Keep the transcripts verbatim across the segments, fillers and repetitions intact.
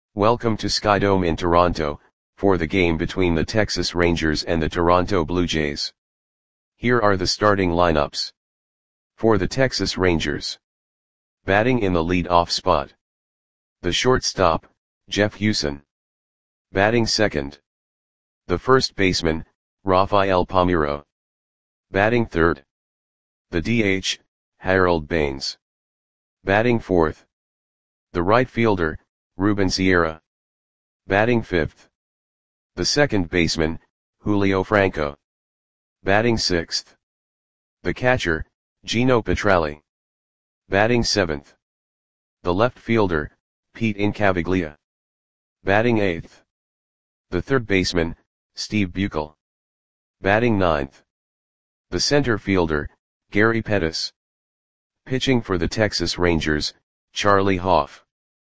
Welcome to Skydome in Toronto, for the game between the Texas Rangers and the Toronto Blue Jays. Here are the starting lineups. For the Texas Rangers. Batting in the lead-off spot. The shortstop, Jeff Huson. Batting second. The first baseman, Rafael Palmeiro. Batting third. The D H, Harold Baines. Batting fourth. The right fielder, Ruben Sierra. Batting fifth. The second baseman, Julio Franco. Batting sixth. The catcher, Gino Petralli. Batting seventh. The left fielder, Pete Incaviglia. Batting eighth. The third baseman, Steve Buechel. Batting ninth. The center fielder, Gary Pettis. Pitching for the Texas Rangers, Charlie Hough.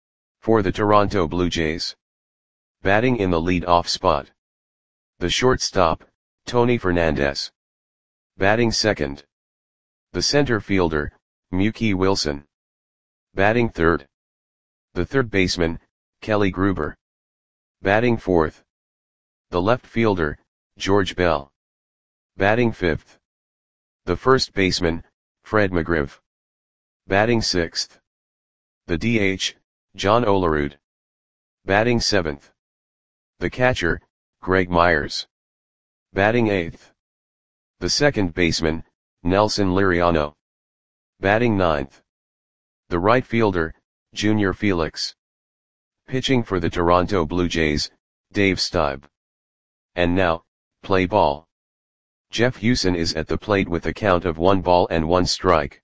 For the Toronto Blue Jays. Batting in the lead-off spot. The shortstop, Tony Fernandez. Batting second. The center fielder, Mookie Wilson. Batting third. The third baseman, Kelly Gruber. Batting fourth. The left fielder, George Bell. Batting fifth. The first baseman, Fred McGriff. Batting sixth. The D H, John Olerud. Batting seventh. The catcher, Greg Myers. Batting eighth. The second baseman, Nelson Liriano. Batting ninth. The right fielder, Junior Felix. Pitching for the Toronto Blue Jays, Dave Stieb. And now, play ball. Jeff Huson is at the plate with a count of one ball and one strike.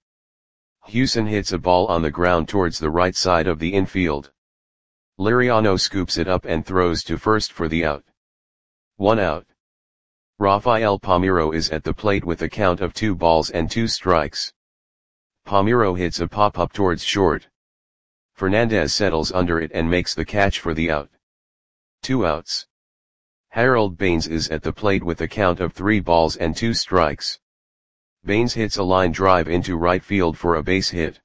Huson hits a ball on the ground towards the right side of the infield. Liriano scoops it up and throws to first for the out. One out. Rafael Palmeiro is at the plate with a count of two balls and two strikes. Palmeiro hits a pop-up towards short. Fernandez settles under it and makes the catch for the out. Two outs. Harold Baines is at the plate with a count of three balls and two strikes. Baines hits a line drive into right field for a base hit.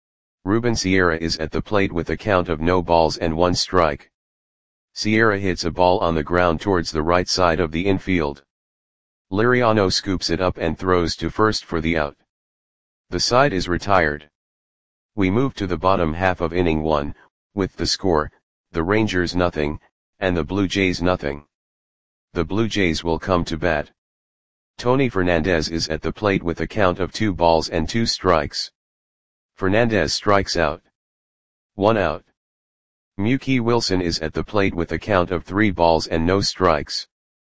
Ruben Sierra is at the plate with a count of no balls and one strike. Sierra hits a ball on the ground towards the right side of the infield. Liriano scoops it up and throws to first for the out. The side is retired. We move to the bottom half of inning one, with the score, the Rangers nothing, and the Blue Jays nothing. The Blue Jays will come to bat. Tony Fernandez is at the plate with a count of two balls and two strikes. Fernandez strikes out. One out. Mookie Wilson is at the plate with a count of three balls and no strikes.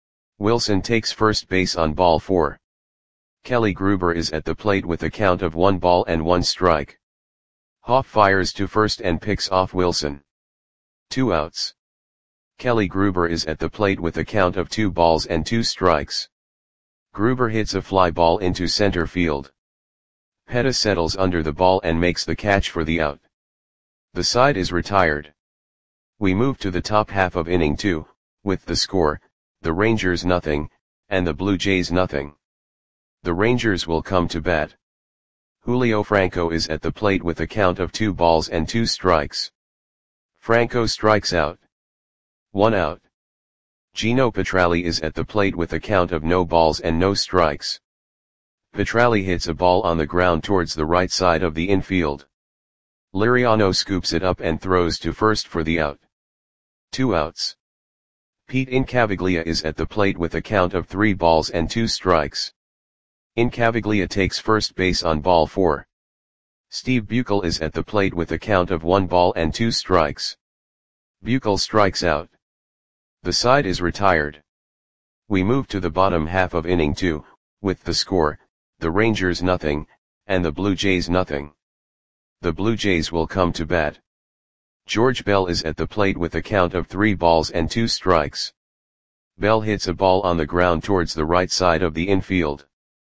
Wilson takes first base on ball four. Kelly Gruber is at the plate with a count of one ball and one strike. Hough fires to first and picks off Wilson. Two outs. Kelly Gruber is at the plate with a count of two balls and two strikes. Gruber hits a fly ball into center field. Pettis settles under the ball and makes the catch for the out. The side is retired. We move to the top half of inning two, with the score, the Rangers nothing, and the Blue Jays nothing. The Rangers will come to bat. Julio Franco is at the plate with a count of two balls and two strikes. Franco strikes out. One out. Gino Petralli is at the plate with a count of no balls and no strikes. Petralli hits a ball on the ground towards the right side of the infield. Liriano scoops it up and throws to first for the out. Two outs. Pete Incaviglia is at the plate with a count of three balls and two strikes. Incaviglia takes first base on ball four. Steve Buechel is at the plate with a count of one ball and two strikes. Buechel strikes out. The side is retired. We move to the bottom half of inning two, with the score, the Rangers nothing, and the Blue Jays nothing. The Blue Jays will come to bat. George Bell is at the plate with a count of three balls and two strikes. Bell hits a ball on the ground towards the right side of the infield.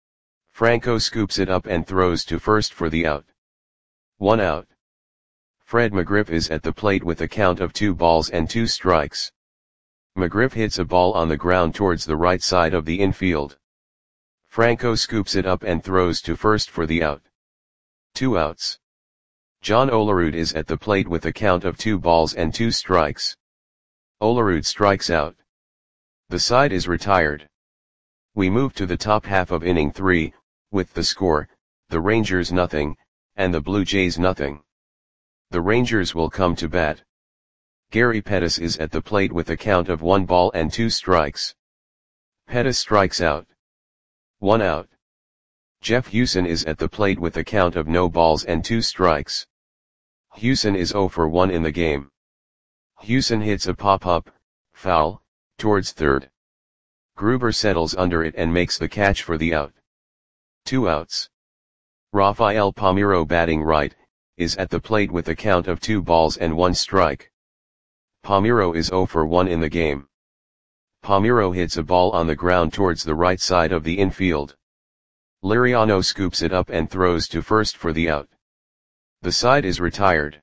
Franco scoops it up and throws to first for the out. One out. Fred McGriff is at the plate with a count of two balls and two strikes. McGriff hits a ball on the ground towards the right side of the infield. Franco scoops it up and throws to first for the out. Two outs. John Olerud is at the plate with a count of two balls and two strikes. Olerud strikes out. The side is retired. We move to the top half of inning three, with the score, the Rangers nothing, and the Blue Jays nothing. The Rangers will come to bat. Gary Pettis is at the plate with a count of one ball and two strikes. Pettis strikes out. One out. Jeff Hewson is at the plate with a count of no balls and two strikes. Hewson is oh for one in the game. Hewson hits a pop-up, foul, towards third. Gruber settles under it and makes the catch for the out. Two outs. Rafael Palmeiro, batting right, is at the plate with a count of two balls and one strike. Palmeiro is oh for one in the game. Palmeiro hits a ball on the ground towards the right side of the infield. Liriano scoops it up and throws to first for the out. The side is retired.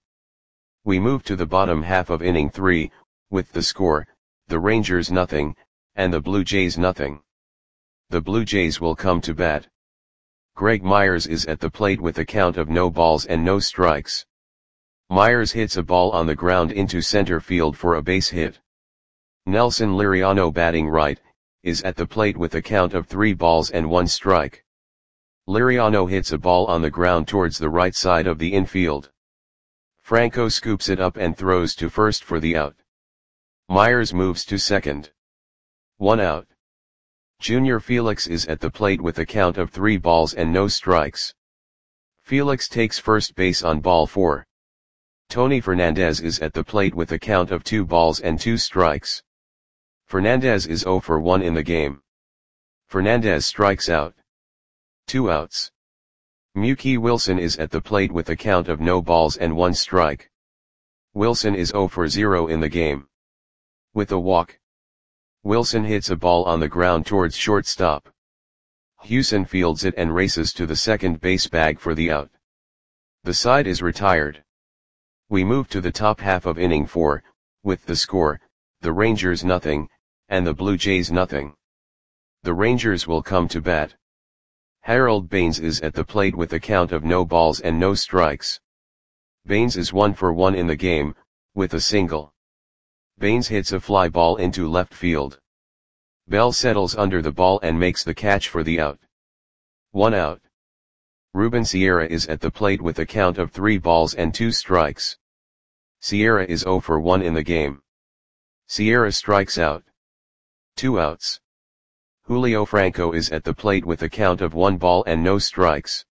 We move to the bottom half of inning three, with the score, the Rangers nothing, and the Blue Jays nothing. The Blue Jays will come to bat. Greg Myers is at the plate with a count of no balls and no strikes. Myers hits a ball on the ground into center field for a base hit. Nelson Liriano, batting right, is at the plate with a count of three balls and one strike. Liriano hits a ball on the ground towards the right side of the infield. Franco scoops it up and throws to first for the out. Myers moves to second. One out. Junior Felix is at the plate with a count of three balls and no strikes. Felix takes first base on ball four. Tony Fernandez is at the plate with a count of two balls and two strikes. Fernandez is oh for one in the game. Fernandez strikes out. Two outs. Mookie Wilson is at the plate with a count of no balls and one strike. Wilson is oh for zero in the game. With a walk. Wilson hits a ball on the ground towards shortstop. Hewson fields it and races to the second base bag for the out. The side is retired. We move to the top half of inning four, with the score, the Rangers nothing, and the Blue Jays nothing. The Rangers will come to bat. Harold Baines is at the plate with a count of no balls and no strikes. Baines is one for one in the game, with a single. Baines hits a fly ball into left field. Bell settles under the ball and makes the catch for the out. One out. Ruben Sierra is at the plate with a count of three balls and two strikes. Sierra is oh for one in the game. Sierra strikes out. Two outs. Julio Franco is at the plate with a count of one ball and no strikes.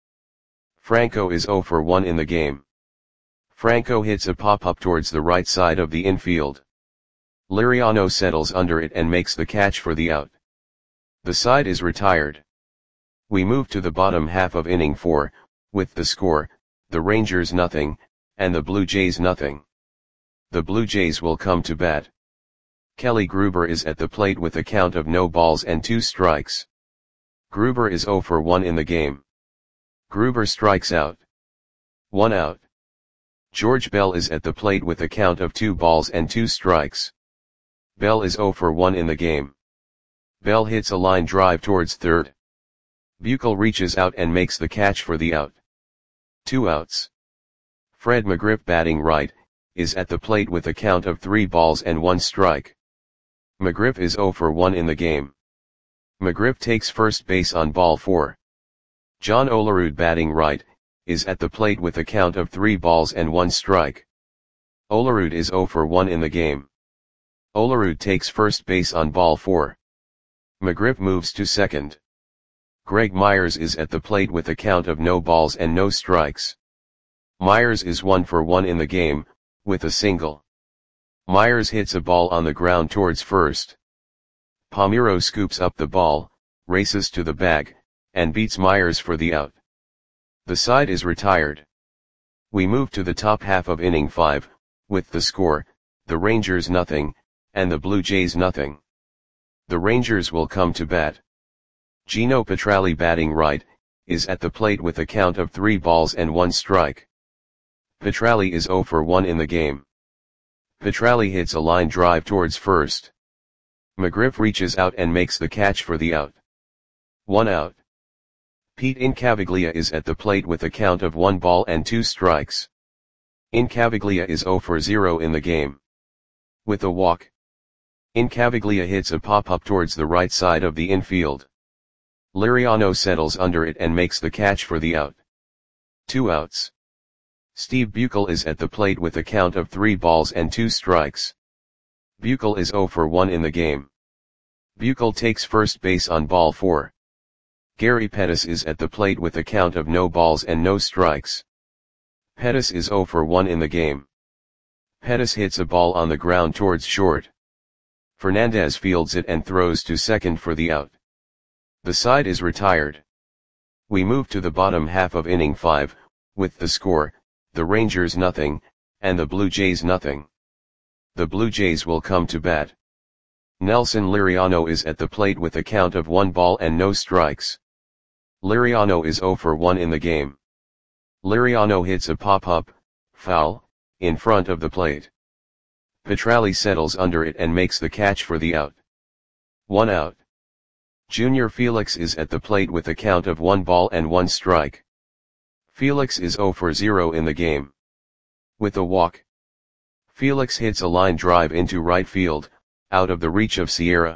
Franco is oh for one in the game. Franco hits a pop-up towards the right side of the infield. Liriano settles under it and makes the catch for the out. The side is retired. We move to the bottom half of inning four, with the score, the Rangers nothing, and the Blue Jays nothing. The Blue Jays will come to bat. Kelly Gruber is at the plate with a count of no balls and two strikes. Gruber is oh for one in the game. Gruber strikes out. One out. George Bell is at the plate with a count of two balls and two strikes. Bell is oh for one in the game. Bell hits a line drive towards third. Buechel reaches out and makes the catch for the out. Two outs. Fred McGriff, batting right, is at the plate with a count of three balls and one strike. McGriff is oh for one in the game. McGriff takes first base on ball four. John Olerud, batting right, is at the plate with a count of three balls and one strike. Olerud is oh for one in the game. Olerud takes first base on ball four. McGriff moves to second. Greg Myers is at the plate with a count of no balls and no strikes. Myers is one for one in the game, with a single. Myers hits a ball on the ground towards first. Palmeiro scoops up the ball, races to the bag, and beats Myers for the out. The side is retired. We move to the top half of inning five, with the score, the Rangers nothing, and the Blue Jays nothing. The Rangers will come to bat. Gino Petralli, batting right, is at the plate with a count of three balls and one strike. Petralli is oh for one in the game. Petralli hits a line drive towards first. McGriff reaches out and makes the catch for the out. One out. Pete Incaviglia is at the plate with a count of one ball and two strikes. Incaviglia is oh for zero in the game. With a walk, Incaviglia hits a pop-up towards the right side of the infield. Liriano settles under it and makes the catch for the out. Two outs. Steve Buechel is at the plate with a count of three balls and two strikes. Buechel is zero for one in the game. Buechel takes first base on ball four. Gary Pettis is at the plate with a count of no balls and no strikes. Pettis is zero for one in the game. Pettis hits a ball on the ground towards short. Fernandez fields it and throws to second for the out. The side is retired. We move to the bottom half of inning five, with the score, the Rangers nothing, and the Blue Jays nothing. The Blue Jays will come to bat. Nelson Liriano is at the plate with a count of one ball and no strikes. Liriano is zero for one in the game. Liriano hits a pop-up, foul, in front of the plate. Petralli settles under it and makes the catch for the out. One out. Junior Felix is at the plate with a count of one ball and one strike. Felix is zero for zero in the game. With a walk. Felix hits a line drive into right field, out of the reach of Sierra.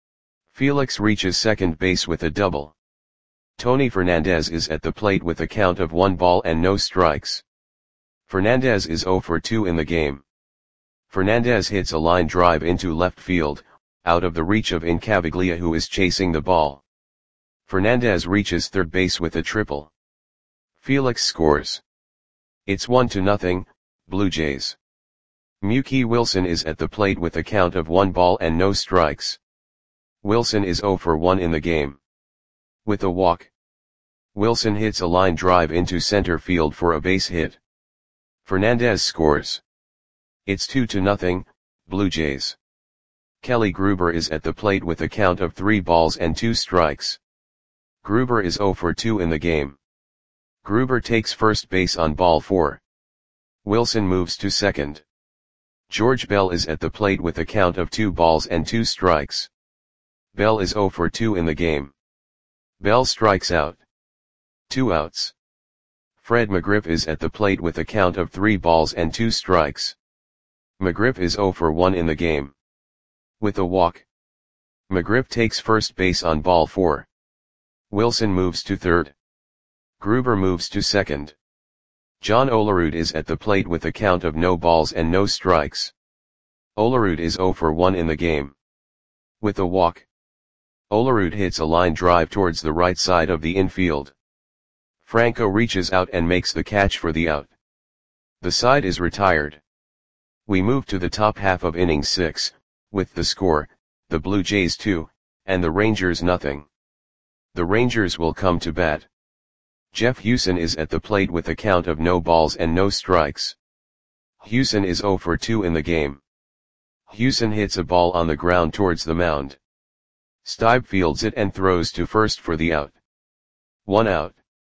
Felix reaches second base with a double. Tony Fernandez is at the plate with a count of one ball and no strikes. Fernandez is zero for two in the game. Fernandez hits a line drive into left field, out of the reach of Incaviglia who is chasing the ball. Fernandez reaches third base with a triple. Felix scores. It's one to nothing, Blue Jays. Mookie Wilson is at the plate with a count of one ball and no strikes. Wilson is zero for one in the game. With a walk. Wilson hits a line drive into center field for a base hit. Fernandez scores. It's two to nothing, Blue Jays. Kelly Gruber is at the plate with a count of three balls and two strikes. Gruber is zero for two in the game. Gruber takes first base on ball four. Wilson moves to second. George Bell is at the plate with a count of two balls and two strikes. Bell is zero for two in the game. Bell strikes out. Two outs. Fred McGriff is at the plate with a count of three balls and two strikes. McGriff is zero for one in the game. With a walk. McGriff takes first base on ball four. Wilson moves to third. Gruber moves to second. John Olerud is at the plate with a count of no balls and no strikes. Olerud is zero for one in the game. With a walk. Olerud hits a line drive towards the right side of the infield. Franco reaches out and makes the catch for the out. The side is retired. We move to the top half of inning six, with the score, the Blue Jays two, and the Rangers nothing. The Rangers will come to bat. Jeff Hewson is at the plate with a count of no balls and no strikes. Hewson is zero for two in the game. Hewson hits a ball on the ground towards the mound. Stibe fields it and throws to first for the out. One out.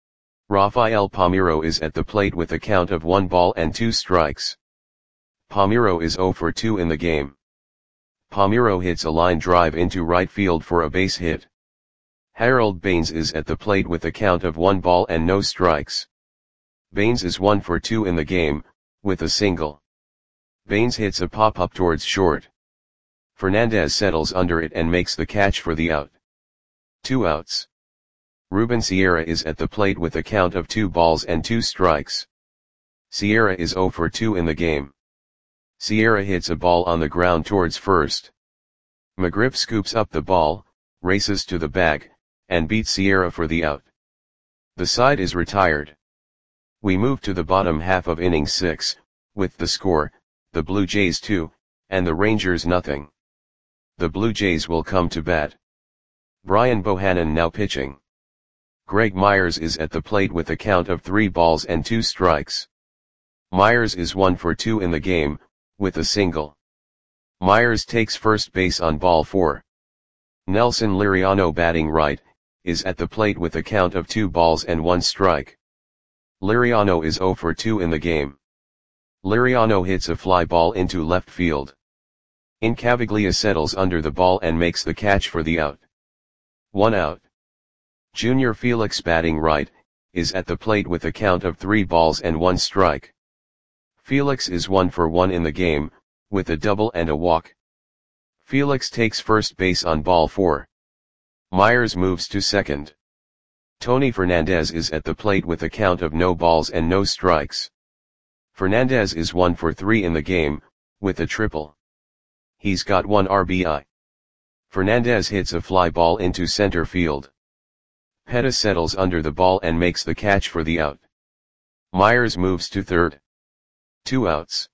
Rafael Palmeiro is at the plate with a count of one ball and two strikes. Palmeiro is zero for two in the game. Palmeiro hits a line drive into right field for a base hit. Harold Baines is at the plate with a count of one ball and no strikes. Baines is one for two in the game, with a single. Baines hits a pop-up towards short. Fernandez settles under it and makes the catch for the out. Two outs. Ruben Sierra is at the plate with a count of two balls and two strikes. Sierra is zero for two in the game. Sierra hits a ball on the ground towards first. McGriff scoops up the ball, races to the bag, and beats Sierra for the out. The side is retired. We move to the bottom half of inning six, with the score, the Blue Jays two, and the Rangers nothing. The Blue Jays will come to bat. Brian Bohannon now pitching. Greg Myers is at the plate with a count of three balls and two strikes. Myers is one for two in the game, with a single. Myers takes first base on ball four. Nelson Liriano batting right, is at the plate with a count of two balls and one strike. Liriano is zero for two in the game. Liriano hits a fly ball into left field. Incaviglia settles under the ball and makes the catch for the out. One out. Junior Felix batting right, is at the plate with a count of three balls and one strike. Felix is one for one in the game, with a double and a walk. Felix takes first base on ball four. Myers moves to second. Tony Fernandez is at the plate with a count of no balls and no strikes. Fernandez is one for three in the game, with a triple. He's got one R B I. Fernandez hits a fly ball into center field. Pettis settles under the ball and makes the catch for the out. Myers moves to third. Two outs.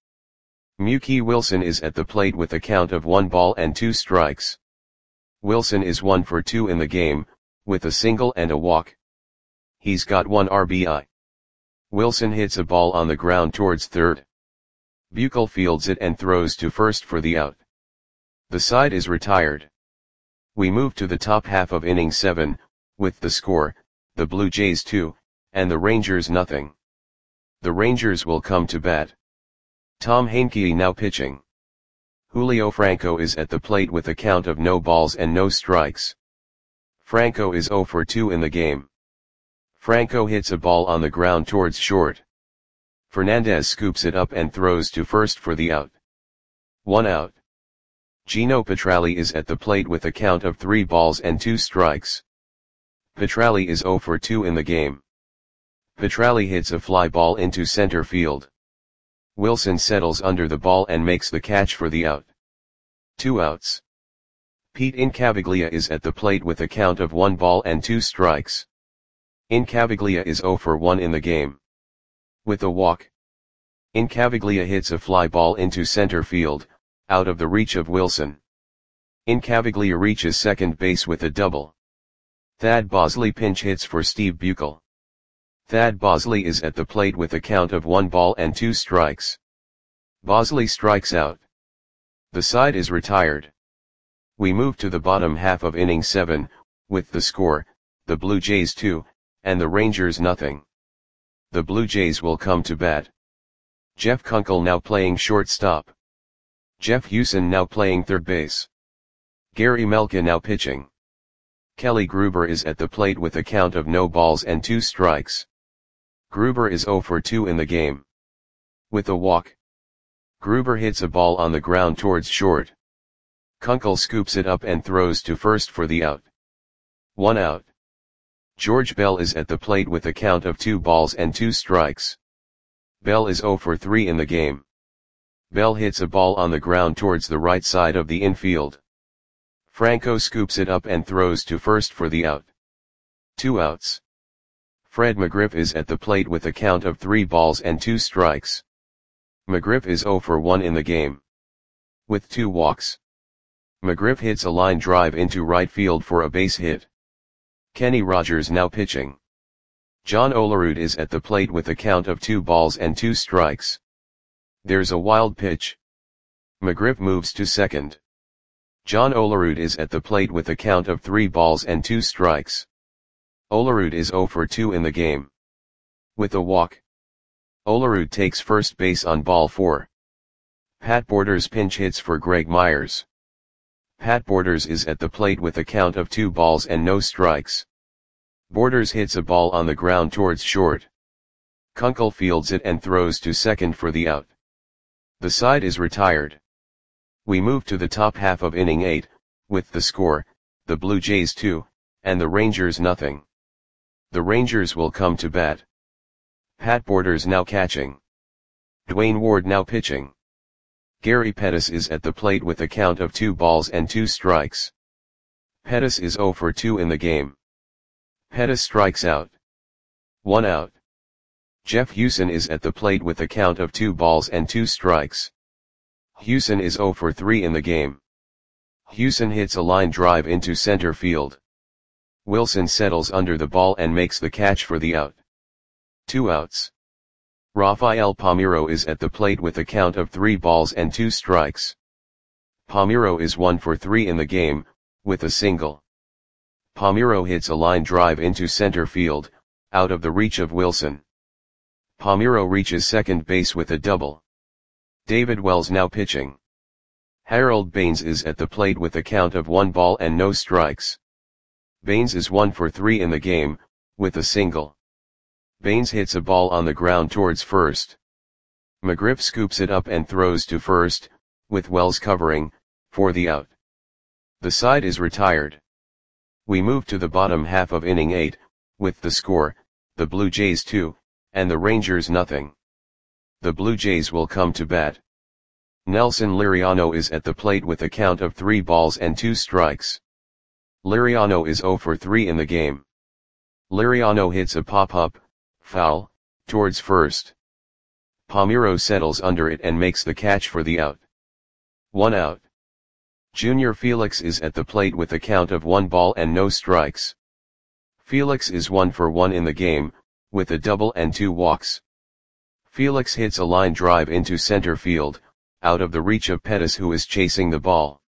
Mookie Wilson is at the plate with a count of one ball and two strikes. Wilson is one for two in the game, with a single and a walk. He's got one R B I. Wilson hits a ball on the ground towards third. Buechel fields it and throws to first for the out. The side is retired. We move to the top half of inning seven, with the score, the Blue Jays two, and the Rangers nothing. The Rangers will come to bat. Tom Heincke now pitching. Julio Franco is at the plate with a count of no balls and no strikes. Franco is zero for two in the game. Franco hits a ball on the ground towards short. Fernandez scoops it up and throws to first for the out. One out. Gino Petralli is at the plate with a count of three balls and two strikes. Petralli is zero for two in the game. Petralli hits a fly ball into center field. Wilson settles under the ball and makes the catch for the out. Two outs. Pete Incaviglia is at the plate with a count of one ball and two strikes. Incaviglia is zero for one in the game. With a walk. Incaviglia hits a fly ball into center field, out of the reach of Wilson. Incaviglia reaches second base with a double. Thad Bosley pinch hits for Steve Buechel. Thad Bosley is at the plate with a count of one ball and two strikes. Bosley strikes out. The side is retired. We move to the bottom half of inning seven, with the score, the Blue Jays two, and the Rangers nothing. The Blue Jays will come to bat. Jeff Kunkel now playing shortstop. Jeff Hewson now playing third base. Gary Melka now pitching. Kelly Gruber is at the plate with a count of no balls and two strikes. Gruber is zero for two in the game. With a walk. Gruber hits a ball on the ground towards short. Kunkel scoops it up and throws to first for the out. One out. George Bell is at the plate with a count of two balls and two strikes. Bell is zero for three in the game. Bell hits a ball on the ground towards the right side of the infield. Franco scoops it up and throws to first for the out. Two outs. Fred McGriff is at the plate with a count of three balls and two strikes. McGriff is zero for one in the game. With two walks. McGriff hits a line drive into right field for a base hit. Kenny Rogers now pitching. John Olerud is at the plate with a count of two balls and two strikes. There's a wild pitch. McGriff moves to second. John Olerud is at the plate with a count of three balls and two strikes. Olerud is zero for two in the game. With a walk. Olerud takes first base on ball four. Pat Borders pinch hits for Greg Myers. Pat Borders is at the plate with a count of two balls and no strikes. Borders hits a ball on the ground towards short. Kunkel fields it and throws to second for the out. The side is retired. We move to the top half of inning eight, with the score, the Blue Jays two, and the Rangers nothing. The Rangers will come to bat. Pat Borders now catching. Dwayne Ward now pitching. Gary Pettis is at the plate with a count of two balls and two strikes. Pettis is zero for two in the game. Pettis strikes out. One out. Jeff Hewson is at the plate with a count of two balls and two strikes. Hewson is zero for three in the game. Hewson hits a line drive into center field. Wilson settles under the ball and makes the catch for the out. Two outs. Rafael Palmeiro is at the plate with a count of three balls and two strikes. Palmeiro is one for three in the game, with a single. Palmeiro hits a line drive into center field, out of the reach of Wilson. Palmeiro reaches second base with a double. David Wells now pitching. Harold Baines is at the plate with a count of one ball and no strikes. Baines is one for three in the game, with a single. Baines hits a ball on the ground towards first. McGriff scoops it up and throws to first, with Wells covering, for the out. The side is retired. We move to the bottom half of inning eight, with the score, the Blue Jays two, and the Rangers nothing. The Blue Jays will come to bat. Nelson Liriano is at the plate with a count of three balls and two strikes. Liriano is zero for three in the game. Liriano hits a pop-up, foul, towards first. Palmeiro settles under it and makes the catch for the out. One out. Junior Felix is at the plate with a count of one ball and no strikes. Felix is one for one in the game, with a double and two walks. Felix hits a line drive into center field, out of the reach of Pettis, who is chasing the ball.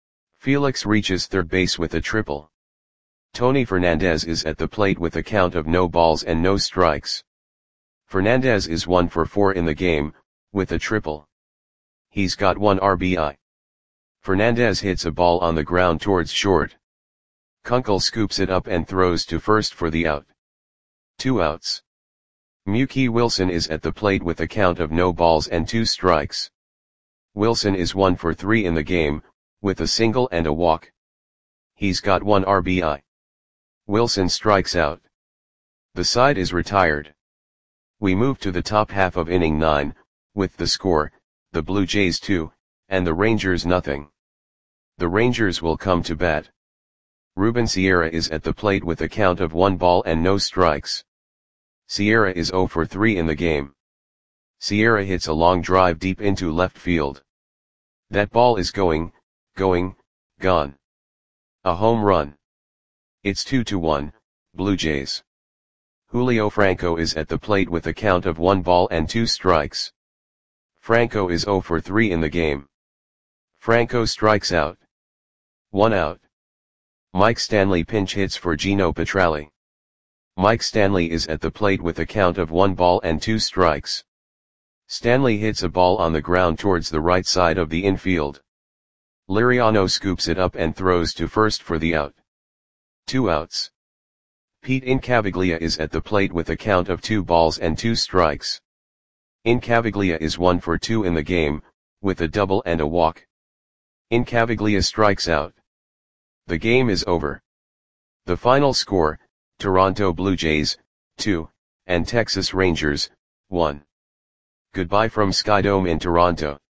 Felix reaches third base with a triple. Tony Fernandez is at the plate with a count of no balls and no strikes. Fernandez is one for four in the game, with a triple. He's got one R B I. Fernandez hits a ball on the ground towards short. Kunkel scoops it up and throws to first for the out. Two outs. Mookie Wilson is at the plate with a count of no balls and two strikes. Wilson is one for three in the game, with a single and a walk. He's got one R B I. Wilson strikes out. The side is retired. We move to the top half of inning nine, with the score, the Blue Jays two, and the Rangers nothing. The Rangers will come to bat. Ruben Sierra is at the plate with a count of one ball and no strikes. Sierra is zero for three in the game. Sierra hits a long drive deep into left field. That ball is going, going, gone. A home run. It's two to one, Blue Jays. Julio Franco is at the plate with a count of one ball and two strikes. Franco is zero for three in the game. Franco strikes out. One out. Mike Stanley pinch hits for Gino Petralli. Mike Stanley is at the plate with a count of one ball and two strikes. Stanley hits a ball on the ground towards the right side of the infield. Liriano scoops it up and throws to first for the out. Two outs. Pete Incaviglia is at the plate with a count of two balls and two strikes. Incaviglia is one for two in the game, with a double and a walk. Incaviglia strikes out. The game is over. The final score, Toronto Blue Jays, two, and Texas Rangers, one. Goodbye from Skydome in Toronto.